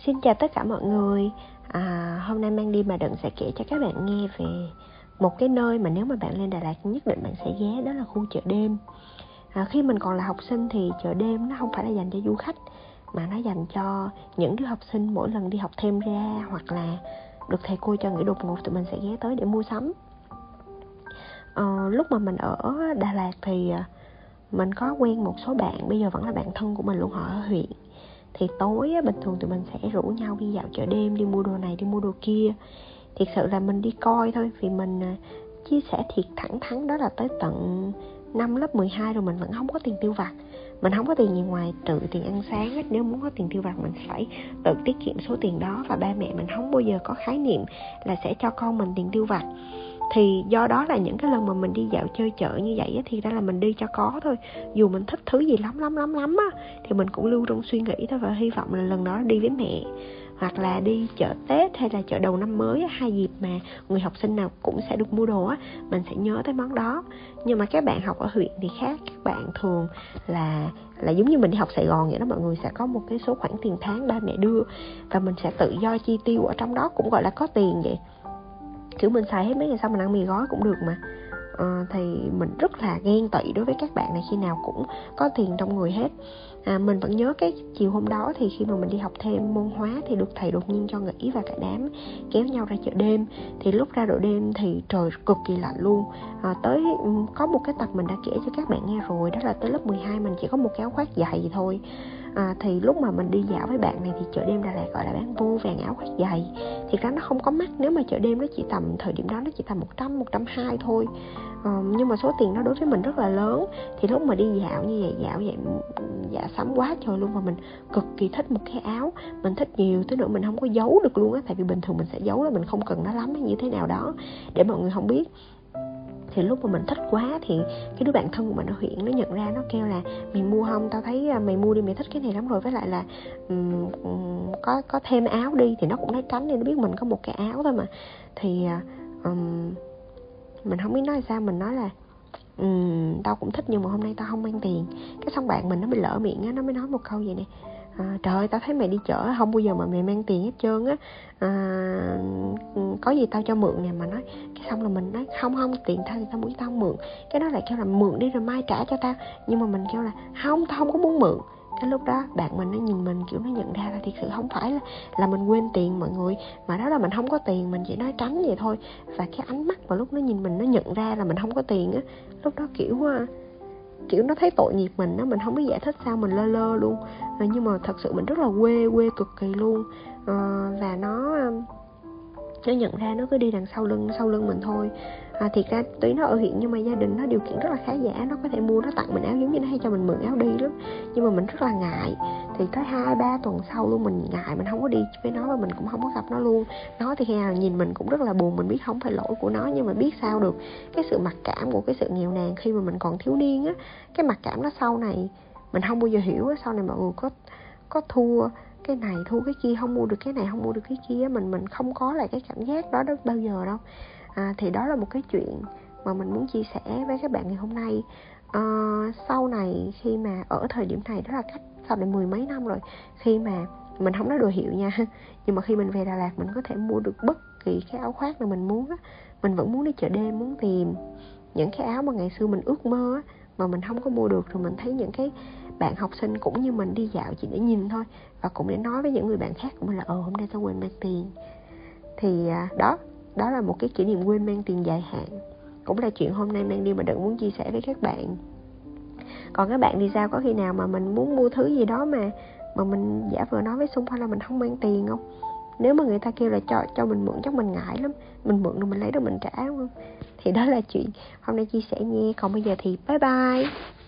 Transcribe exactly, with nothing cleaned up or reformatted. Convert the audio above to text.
Xin chào tất cả mọi người. à, Hôm nay Mang đi mà Đừng sẽ kể cho các bạn nghe về một cái nơi mà nếu mà bạn lên Đà Lạt nhất định bạn sẽ ghé, đó là khu chợ đêm. à, Khi mình còn là học sinh thì chợ đêm nó không phải là dành cho du khách, mà nó dành cho những đứa học sinh mỗi lần đi học thêm ra, hoặc là được thầy cô cho nghỉ đột ngột, tụi mình sẽ ghé tới để mua sắm. à, Lúc mà mình ở Đà Lạt thì mình có quen một số bạn, bây giờ vẫn là bạn thân của mình luôn, họ ở huyện. Thì tối á, bình thường tụi mình sẽ rủ nhau đi dạo chợ đêm, đi mua đồ này, đi mua đồ kia. Thiệt sự là mình đi coi thôi, vì mình chia sẻ thiệt thẳng thắn đó là tới tận năm lớp mười hai rồi mình vẫn không có tiền tiêu vặt. Mình không có tiền gì ngoài trừ tiền ăn sáng hết. Nếu muốn có tiền tiêu vặt mình phải tự tiết kiệm số tiền đó. Và ba mẹ mình không bao giờ có khái niệm là sẽ cho con mình tiền tiêu vặt. Thì do đó là những cái lần mà mình đi dạo chơi chợ như vậy á, thì ra là mình đi cho có thôi. Dù mình thích thứ gì lắm lắm lắm lắm á, thì mình cũng lưu trong suy nghĩ thôi. Và hy vọng là lần đó đi với mẹ, hoặc là đi chợ Tết hay là chợ đầu năm mới, hai dịp mà người học sinh nào cũng sẽ được mua đồ á, mình sẽ nhớ tới món đó. Nhưng mà các bạn học ở huyện thì khác. Các bạn thường là là giống như mình đi học Sài Gòn vậy đó, mọi người sẽ có một cái số khoản tiền tháng ba mẹ đưa, và mình sẽ tự do chi tiêu ở trong đó, cũng gọi là có tiền vậy. Kiểu mình xài hết mấy ngày sau mình ăn mì gói cũng được mà. à, Thì mình rất là ghen tị đối với các bạn này, khi nào cũng có tiền trong người hết. à, Mình vẫn nhớ cái chiều hôm đó, thì khi mà mình đi học thêm môn hóa thì được thầy đột nhiên cho nghỉ, và cả đám kéo nhau ra chợ đêm. Thì lúc ra chợ đêm thì trời cực kỳ lạnh luôn. à, Tới có một cái tập mình đã kể cho các bạn nghe rồi, đó là tới lớp mười hai mình chỉ có một cái áo khoác dài vậy thôi. À, thì lúc mà mình đi dạo với bạn này thì chợ đêm Đà Lạt gọi là bán vô vàng áo khoác dày. Thiệt ra nó không có mắc, nếu mà chợ đêm nó chỉ tầm, thời điểm đó nó chỉ tầm một trăm, một trăm hai mươi thôi. à, Nhưng mà số tiền đó đối với mình rất là lớn. Thì lúc mà đi dạo như vậy, dạo vậy dạ sắm quá trời luôn. Và mình cực kỳ thích một cái áo, mình thích nhiều tới nỗi mình không có giấu được luôn á. Tại vì bình thường mình sẽ giấu là mình không cần nó lắm hay như thế nào đó để mọi người không biết. Thì lúc mà mình thích quá thì cái đứa bạn thân của mình ở huyện nó nhận ra, nó kêu là mày mua không, tao thấy mày mua đi, mày thích cái này lắm rồi, với lại là um, có có thêm áo đi. Thì nó cũng nói tránh đi, nó biết mình có một cái áo thôi mà. Thì um, mình không biết nói sao, mình nói là um, tao cũng thích nhưng mà hôm nay tao không mang tiền. Cái xong bạn mình nó bị lỡ miệng á, nó mới nói một câu vậy nè: à, trời ơi, tao thấy mày đi chợ không bao giờ mà mày mang tiền hết trơn á, à, có gì tao cho mượn nè. Mà nói cái xong là mình nói không không, tiền tao thì tao muốn, tao không mượn. Cái nó lại kêu là mượn đi rồi mai trả cho tao. Nhưng mà mình kêu là không, tao không có muốn mượn. Cái lúc đó bạn mình nó nhìn mình kiểu nó nhận ra là thiệt sự không phải là, là mình quên tiền mọi người, mà đó là mình không có tiền, mình chỉ nói tránh vậy thôi. Và cái ánh mắt mà lúc nó nhìn mình, nó nhận ra là mình không có tiền á, lúc đó kiểu kiểu nó thấy tội nghiệp mình đó, mình không biết giải thích sao, mình lơ lơ luôn. à, Nhưng mà thật sự mình rất là quê, quê cực kỳ luôn. à, Và nó nó nhận ra, nó cứ đi đằng sau lưng sau lưng mình thôi. à, Thiệt ra tuy nó ở huyện nhưng mà gia đình nó điều kiện rất là khá giả, nó có thể mua, nó tặng mình áo, giống như nó hay cho mình mượn áo đi lắm. Nhưng mà mình rất là ngại. Thì tới hai ba tuần sau luôn mình ngại, mình không có đi với nó, và mình cũng không có gặp nó luôn. Nó thì khi nào nhìn mình cũng rất là buồn. Mình biết không phải lỗi của nó, nhưng mà biết sao được. Cái sự mặc cảm của cái sự nghèo nàn khi mà mình còn thiếu niên á, cái mặc cảm đó sau này mình không bao giờ hiểu á. Sau này mọi người có có thua cái này, thua cái kia, không mua được cái này, không mua được cái kia, mình mình không có lại cái cảm giác đó đó bao giờ đâu. à, Thì đó là một cái chuyện mà mình muốn chia sẻ với các bạn ngày hôm nay. à, Sau này khi mà ở thời điểm này, đó là cách sau này mười mấy năm rồi, khi mà mình không nói đồ hiệu nha, nhưng mà khi mình về Đà Lạt mình có thể mua được bất kỳ cái áo khoác nào mình muốn á. Mình vẫn muốn đi chợ đêm, muốn tìm những cái áo mà ngày xưa mình ước mơ á, mà mình không có mua được. Rồi mình thấy những cái bạn học sinh cũng như mình đi dạo chỉ để nhìn thôi, và cũng để nói với những người bạn khác của mình là ờ hôm nay tao quên mang tiền. Thì à, đó đó là một cái kỷ niệm quên mang tiền dài hạn, cũng là chuyện hôm nay Mang đi mà Đừng muốn chia sẻ với các bạn. Còn các bạn thì sao, có khi nào mà mình muốn mua thứ gì đó mà mà mình giả vờ nói với xung quanh là mình không mang tiền không? Nếu mà người ta kêu là cho cho mình mượn, chắc mình ngại lắm. Mình mượn rồi mình lấy rồi mình trả, đúng không? Thì đó là chuyện hôm nay chia sẻ nha. Còn bây giờ thì bye bye.